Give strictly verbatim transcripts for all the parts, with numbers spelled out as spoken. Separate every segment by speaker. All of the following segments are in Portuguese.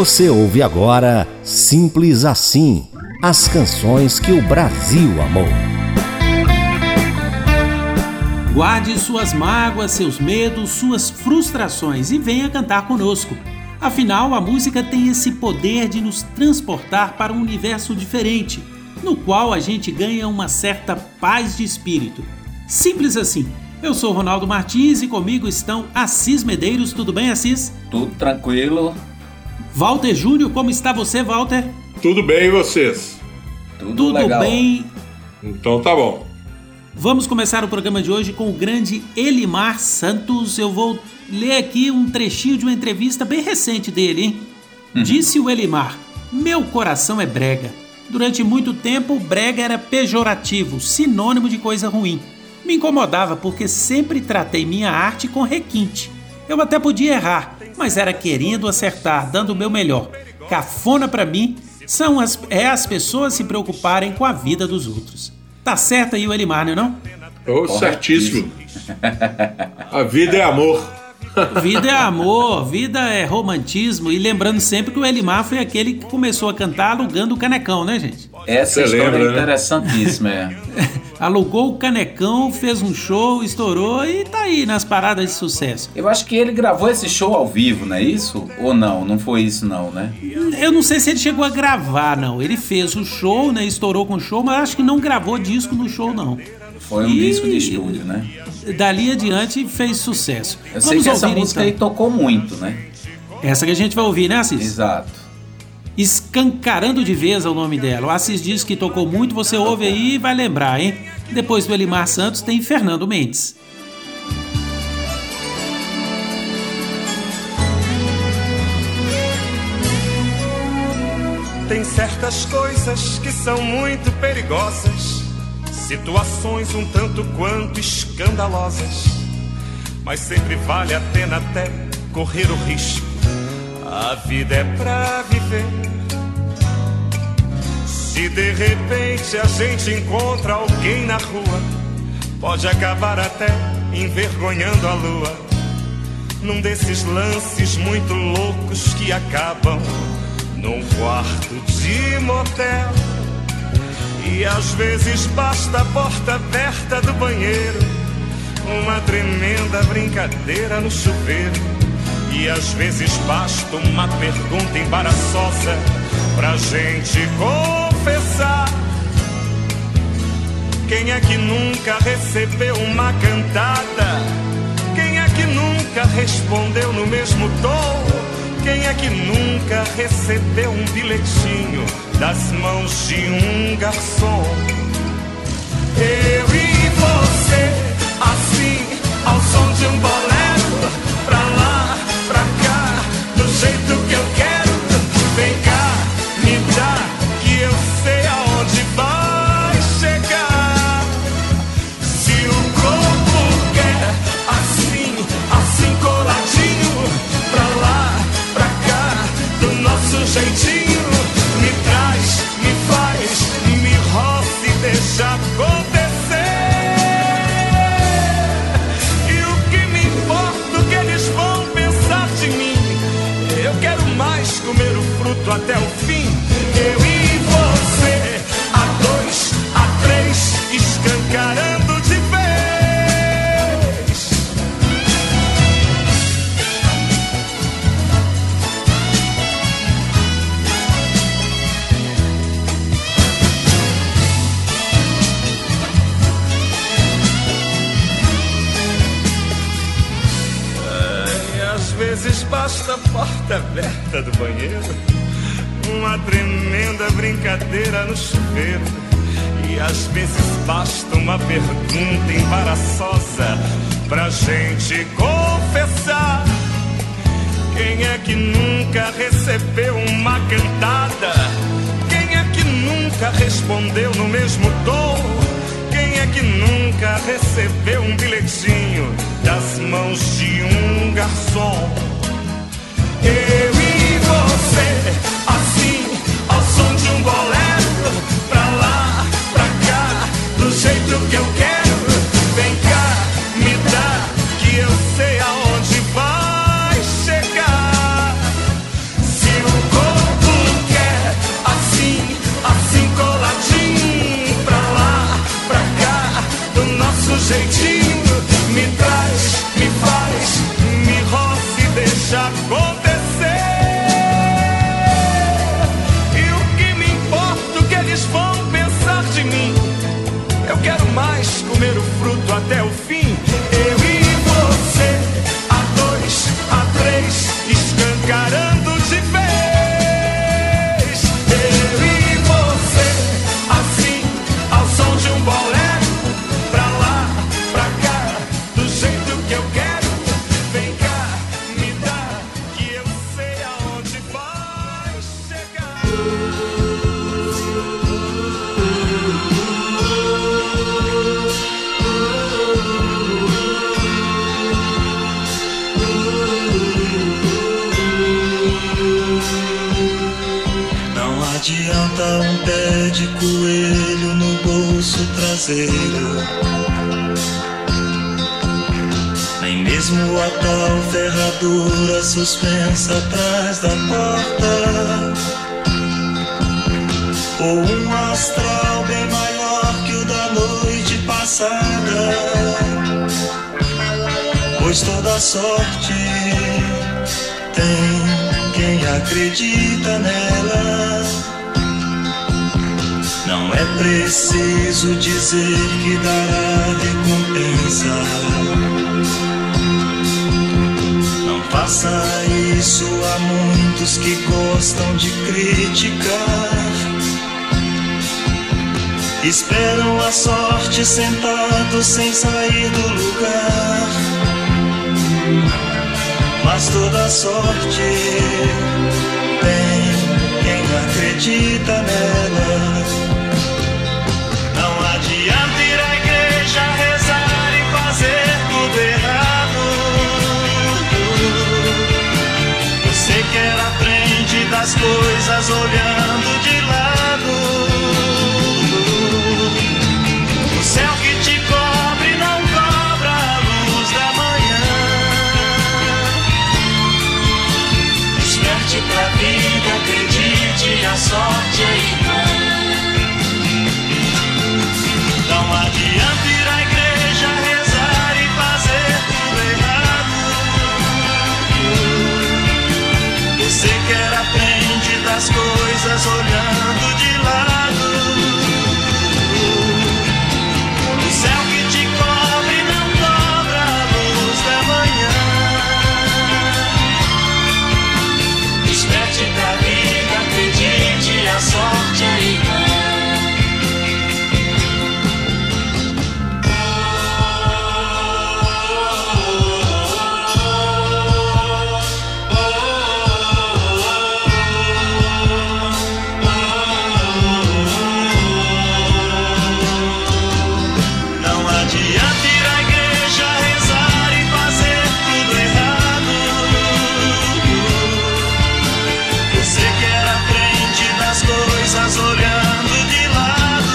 Speaker 1: Você ouve agora Simples Assim, as canções que o Brasil amou.
Speaker 2: Guarde suas mágoas, seus medos, suas frustrações e venha cantar conosco. Afinal, a música tem esse poder de nos transportar para um universo diferente, no qual a gente ganha uma certa paz de espírito. Simples assim. Eu sou Ronaldo Martins e comigo estão Assis Medeiros. Tudo bem, Assis?
Speaker 3: Tudo tranquilo.
Speaker 2: Walter Júnior, como está você, Walter?
Speaker 4: Tudo bem, e vocês?
Speaker 3: Tudo,
Speaker 2: Tudo
Speaker 3: legal.
Speaker 2: bem.
Speaker 4: Então tá bom.
Speaker 2: Vamos começar o programa de hoje com o grande Elimar Santos. Eu vou ler aqui um trechinho de uma entrevista bem recente dele, hein? Uhum. Disse o Elimar: meu coração é brega. Durante muito tempo, brega era pejorativo, sinônimo de coisa ruim. Me incomodava porque sempre tratei minha arte com requinte. Eu até podia errar, mas era querendo acertar, dando o meu melhor. Cafona pra mim são as, é as pessoas se preocuparem com a vida dos outros. Tá certo aí o Elimar, não é não?
Speaker 4: Oh, certíssimo. A vida é amor.
Speaker 2: Vida é amor, vida é romantismo. E lembrando sempre que o Elimar foi aquele que começou a cantar alugando o canecão, né, gente?
Speaker 3: Essa
Speaker 4: Você
Speaker 3: história
Speaker 4: lembra,
Speaker 3: é interessantíssima,
Speaker 4: né?
Speaker 3: é.
Speaker 2: Alugou o canecão, fez um show, estourou e tá aí nas paradas de sucesso.
Speaker 3: Eu acho que ele gravou esse show ao vivo, não é isso? Ou não? Não foi isso não, né?
Speaker 2: Eu não sei se ele chegou a gravar, não. Ele fez o show, né? Estourou com o show, mas acho que não gravou disco no show, não.
Speaker 3: Foi um e... disco de estúdio, né?
Speaker 2: Dali adiante fez sucesso.
Speaker 3: Eu sei Vamos que essa ouvir, música então. Aí tocou muito, né?
Speaker 2: Essa que a gente vai ouvir, né, Assis?
Speaker 3: Exato.
Speaker 2: Escancarando de Vez é o nome dela. O Assis diz que tocou muito, você ouve aí e vai lembrar, hein? Depois do Elimar Santos tem Fernando Mendes.
Speaker 5: Tem certas coisas que são muito perigosas, situações um tanto quanto escandalosas, mas sempre vale a pena até correr o risco. A vida é pra viver. Se de repente a gente encontra alguém na rua, pode acabar até envergonhando a lua, num desses lances muito loucos que acabam num quarto de motel. E às vezes basta a porta aberta do banheiro, uma tremenda brincadeira no chuveiro. E às vezes basta uma pergunta embaraçosa pra gente confessar. Quem é que nunca recebeu uma cantada? Quem é que nunca respondeu no mesmo tom? Quem é que nunca recebeu um bilhetinho das mãos de um garçom? Eu e você, assim, ao som de um bolero, pra lá, pra cá, do jeito que eu quero. Vem cá, me dá, que eu sei aonde vai chegar. Se o corpo quer, assim, assim coladinho, pra lá, pra cá, do nosso jeitinho. Me traz, me faz, me roça e deixa acontecer. E o que me importa o que eles vão pensar de mim? Eu quero mais comer o fruto até o fim. Eu e você, a dois, a três, escancarando de vez. E às vezes basta a porta aberta do banheiro, uma tremenda brincadeira no chuveiro. E às vezes basta uma pergunta embaraçosa pra gente confessar. Quem é que nunca recebeu uma cantada? Quem é que nunca respondeu no mesmo tom? Quem é que nunca recebeu um bilhetinho das mãos de um garçom? Eu e você, assim, ao som de um bolero, pra lá, pra cá, do jeito que eu quero. Vem cá, me dá, que eu sei aonde vai chegar. Se o
Speaker 6: coelho no bolso traseiro. Nem mesmo a tal ferradura suspensa atrás da porta, ou um astral bem maior que o da noite passada. Pois toda sorte tem quem acredita nela. Não é preciso dizer que dará recompensa. Não faça isso a muitos que gostam de criticar. Esperam a sorte sentados sem sair do lugar. Mas toda sorte tem quem acredita nela. Não adianta ir à igreja, rezar e fazer tudo errado. Você quer aprende das coisas olhando de lado. O céu que te cobre não cobra a luz da manhã. Desperte pra vida, acredite, a sorte é irmã. Não adianta ir à igreja, rezar e fazer tudo errado. Você quer aprende das coisas olhando de lado. O céu que te cobre não cobra a luz da manhã. Desperte pra vida, acredite, a sorte é irmã. Não adianta ir à igreja, rezar e fazer tudo errado. Você quer aprende das coisas olhando de lado.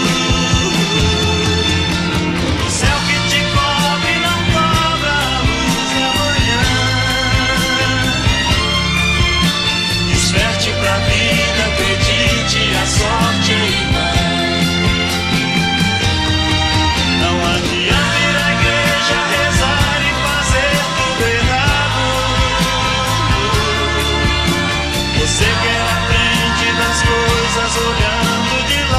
Speaker 6: O céu que te cobre não cobra a luz da manhã. Desperte pra vida, acredite, a sorte é irmã. Não adianta ir à igreja, rezar e fazer tudo errado. Você quer aprende das coisas olhando de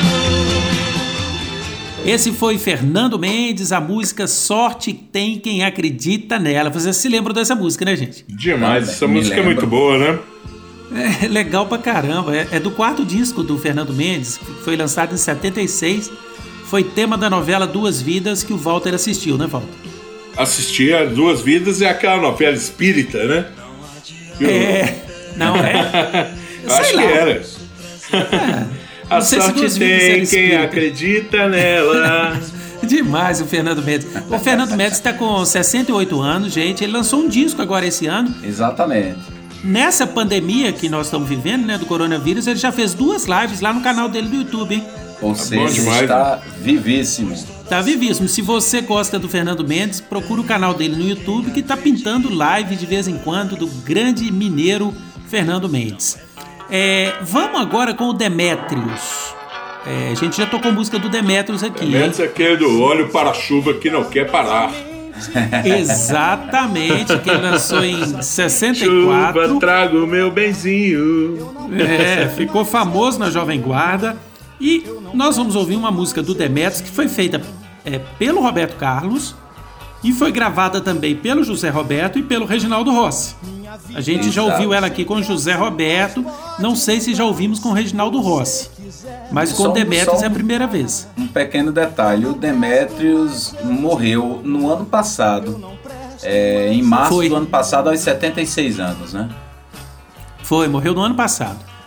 Speaker 6: lado.
Speaker 2: Esse foi Fernando Mendes, a música Sorte Tem Quem Acredita Nela. Vocês se lembram dessa música, né, gente?
Speaker 4: Demais, essa
Speaker 3: Me
Speaker 4: música é
Speaker 3: lembro.
Speaker 4: muito boa, né?
Speaker 2: É legal pra caramba. É, é do quarto disco do Fernando Mendes, que foi lançado em setenta e seis. Foi tema da novela Duas Vidas, que o Walter assistiu, né, Walter?
Speaker 4: Assistir a Duas Vidas é aquela novela espírita, né?
Speaker 2: É, não é?
Speaker 4: Acho
Speaker 2: Sei
Speaker 4: que
Speaker 2: lá.
Speaker 4: era.
Speaker 2: não
Speaker 4: A
Speaker 2: sei se
Speaker 4: sorte
Speaker 2: Duas Vidas era
Speaker 4: tem quem
Speaker 2: espírita.
Speaker 4: acredita nela.
Speaker 2: Demais o Fernando Mendes. O Fernando Mendes está com sessenta e oito anos, gente. Ele lançou um disco agora esse ano.
Speaker 3: Exatamente.
Speaker 2: Nessa pandemia que nós estamos vivendo, né, do coronavírus, ele já fez duas lives lá no canal dele do YouTube, hein?
Speaker 3: Ou
Speaker 4: bom
Speaker 3: seja,
Speaker 4: demais,
Speaker 3: está vivíssimo.
Speaker 2: Tá vivíssimo. Se você gosta do Fernando Mendes, procura o canal dele no YouTube, que tá pintando live de vez em quando do grande mineiro Fernando Mendes. É, vamos agora com o Demétrios. É, a gente já tocou música do Demétrios aqui.
Speaker 4: Menos aquele do olho para a chuva que não quer parar.
Speaker 2: Exatamente, que ele lançou em sessenta e quatro.
Speaker 4: Chuva, trago meu benzinho.
Speaker 2: É, ficou famoso na Jovem Guarda. E nós vamos ouvir uma música do Demétrios que foi feita é, pelo Roberto Carlos e foi gravada também pelo José Roberto e pelo Reginaldo Rossi. A gente
Speaker 3: Exato.
Speaker 2: já ouviu ela aqui com o José Roberto, não sei se já ouvimos com o Reginaldo Rossi, mas com
Speaker 3: Só
Speaker 2: o
Speaker 3: um-
Speaker 2: Demétrios
Speaker 3: só um-
Speaker 2: é a primeira vez.
Speaker 3: Um pequeno detalhe, o Demétrios morreu no ano passado, é, em março
Speaker 2: Foi.
Speaker 3: do ano passado, aos setenta e seis anos, né?
Speaker 2: Foi, morreu no ano passado.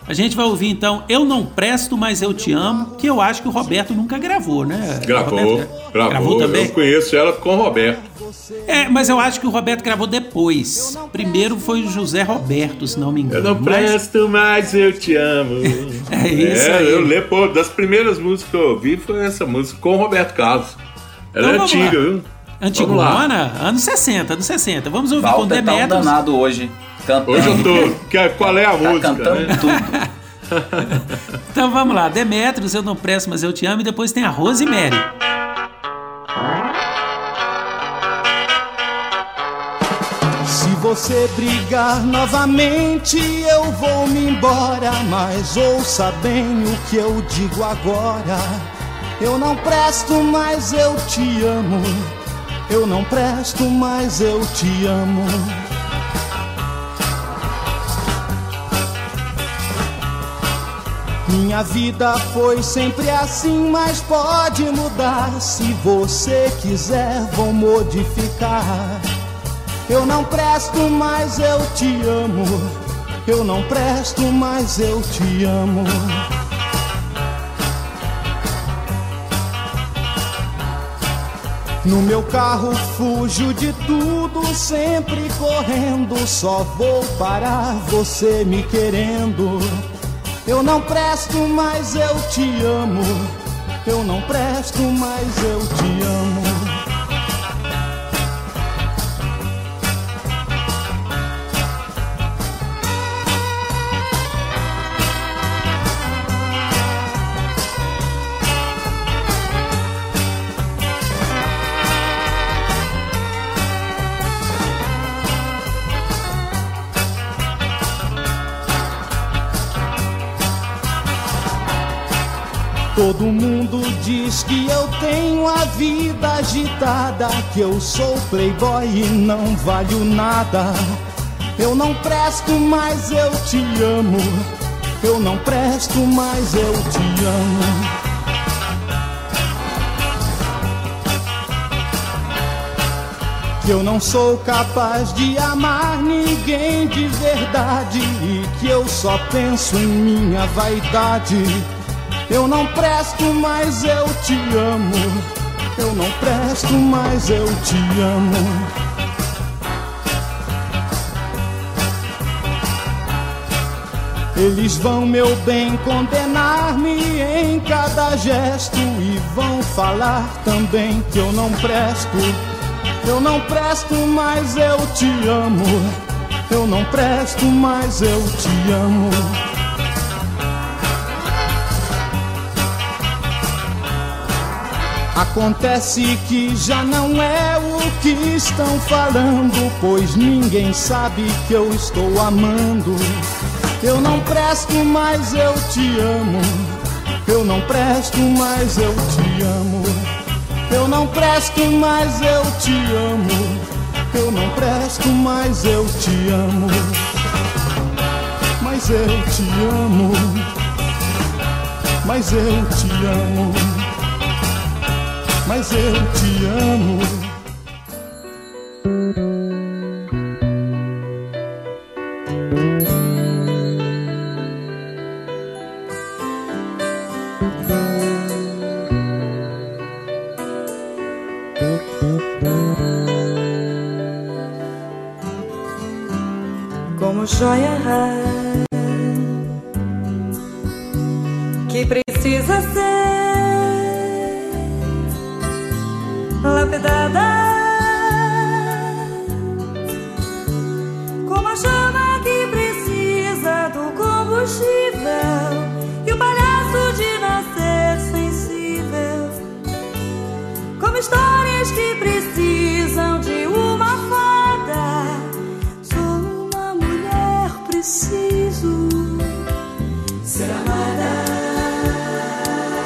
Speaker 2: A gente vai ouvir então Eu Não Presto, Mas Eu Te Amo, que eu acho que o Roberto nunca gravou, né?
Speaker 4: Gravou,
Speaker 2: Roberto,
Speaker 4: gravou,
Speaker 2: gravou também?
Speaker 4: Eu conheço ela com o Roberto.
Speaker 2: É, mas eu acho que o Roberto gravou depois. Primeiro foi o José Roberto, se não me engano.
Speaker 4: Eu não presto, mas, mas eu te amo.
Speaker 2: É isso
Speaker 4: é,
Speaker 2: aí.
Speaker 4: Eu lembro, pô, das primeiras músicas que eu ouvi foi essa música com o Roberto Carlos. Ela
Speaker 2: Então,
Speaker 4: é antiga,
Speaker 2: lá.
Speaker 4: viu?
Speaker 2: Antigona? Anos sessenta, anos sessenta. Vamos ouvir
Speaker 3: Walter
Speaker 2: com
Speaker 3: tá um
Speaker 2: Demetrios.
Speaker 3: danado hoje. Cantando.
Speaker 4: Hoje eu tô. Que, qual é a
Speaker 3: Tá
Speaker 4: música?
Speaker 3: cantando
Speaker 4: Né?
Speaker 3: tudo.
Speaker 2: Então vamos lá, Demetrios, Eu Não Presto, Mas Eu Te Amo, e depois tem a Rosemary.
Speaker 7: Se você brigar novamente, eu vou me embora, mas ouça bem o que eu digo agora. Eu não presto, mas eu te amo. Eu não presto, mas eu te amo. Minha vida foi sempre assim, mas pode mudar. Se você quiser, vou modificar. Eu não presto, mas eu te amo. Eu não presto, mas eu te amo. No meu carro fujo de tudo, sempre correndo. Só vou parar você me querendo. Eu não presto, mas eu te amo. Eu não presto, mas eu te amo. Todo mundo diz que eu tenho a vida agitada, que eu sou playboy e não valho nada. Eu não presto, mas eu te amo. Eu não presto, mas eu te amo. Que eu não sou capaz de amar ninguém de verdade e que eu só penso em minha vaidade. Eu não presto, mas eu te amo. Eu não presto, mas eu te amo. Eles vão, meu bem, condenar-me em cada gesto e vão falar também que eu não presto. Eu não presto, mas eu te amo. Eu não presto, mas eu te amo. Acontece que já não é o que estão falando, pois ninguém sabe que eu estou amando. Eu não presto, mas eu te amo. Eu não presto, mas eu te amo. Eu não presto, mas eu te amo. Eu não presto, mas eu te amo. Mas eu te amo. Mas eu te amo. Mas eu te amo.
Speaker 8: Como joia rara que precisa ser lapidada, como a chama que precisa do combustível e o palhaço de nascer sensível, como histórias que precisam de uma fada. Sou uma mulher, preciso ser amada.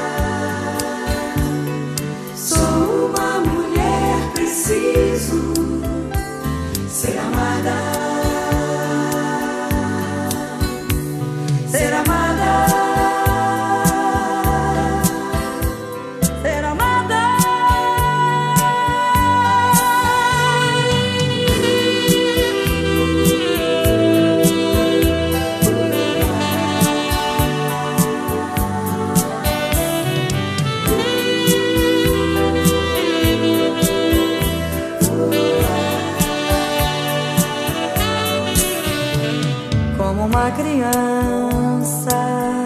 Speaker 8: criança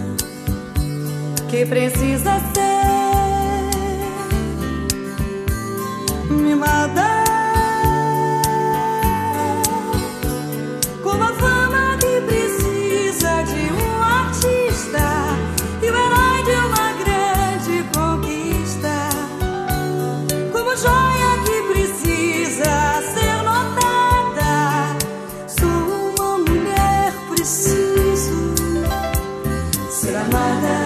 Speaker 8: que precisa ser mimada com a fama que precisa de um artista e o herói de uma grande conquista, como joia que precisa ser notada. Sou uma mulher, preciso ser amada.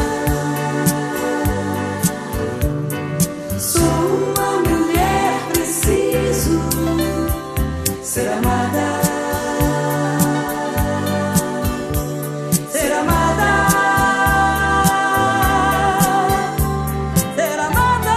Speaker 8: Sou uma mulher, preciso ser amada. Ser amada. Ser amada.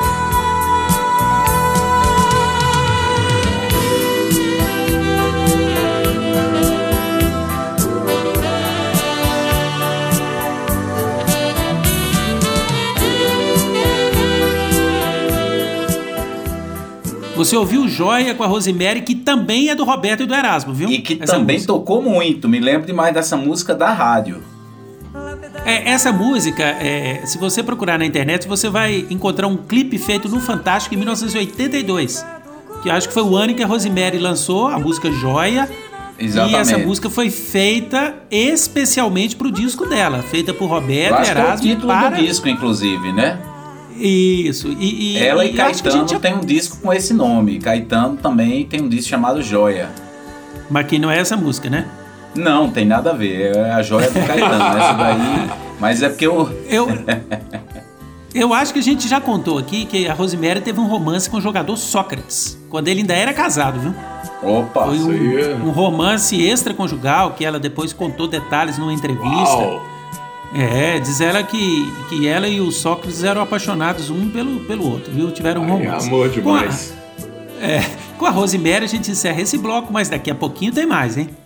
Speaker 2: Você ouviu Joia com a Rosemary, que também é do Roberto e do Erasmo, viu?
Speaker 3: E que
Speaker 2: Essa
Speaker 3: também
Speaker 2: música.
Speaker 3: tocou muito. Me lembro demais dessa música da rádio.
Speaker 2: É, essa música, é, se você procurar na internet, você vai encontrar um clipe feito no Fantástico em mil novecentos e oitenta e dois, que eu acho que foi o ano em que a Rosemary lançou a música Joia.
Speaker 3: Exatamente.
Speaker 2: E essa música foi feita especialmente pro disco dela, feita por
Speaker 3: Eu
Speaker 2: Roberto e
Speaker 3: acho que é o
Speaker 2: Erasmo.
Speaker 3: título
Speaker 2: para...
Speaker 3: do disco, inclusive, né?
Speaker 2: Isso. E, e,
Speaker 3: Ela e,
Speaker 2: e eu acho que a
Speaker 3: Caetano
Speaker 2: gente...
Speaker 3: tem um disco com esse nome. Caetano também tem um disco chamado Joia.
Speaker 2: Mas que não é essa música, né?
Speaker 3: Não, tem nada a ver. É a Joia do Caetano. Essa daí... Mas é porque eu...
Speaker 2: Eu... Eu acho que a gente já contou aqui que a Rosemary teve um romance com o jogador Sócrates, quando ele ainda era casado, viu?
Speaker 3: Opa!
Speaker 2: Foi
Speaker 4: isso aí.
Speaker 2: um, um romance extraconjugal que ela depois contou detalhes numa entrevista.
Speaker 4: Uau.
Speaker 2: É, diz ela que, que ela e o Sócrates eram apaixonados um pelo, pelo outro, viu? Tiveram um
Speaker 4: Ai,
Speaker 2: romance.
Speaker 4: amor demais.
Speaker 2: Com a, é, com a Rosemary a gente encerra esse bloco, mas daqui a pouquinho tem mais, hein?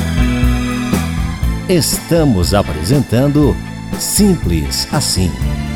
Speaker 1: Estamos apresentando Simples Assim.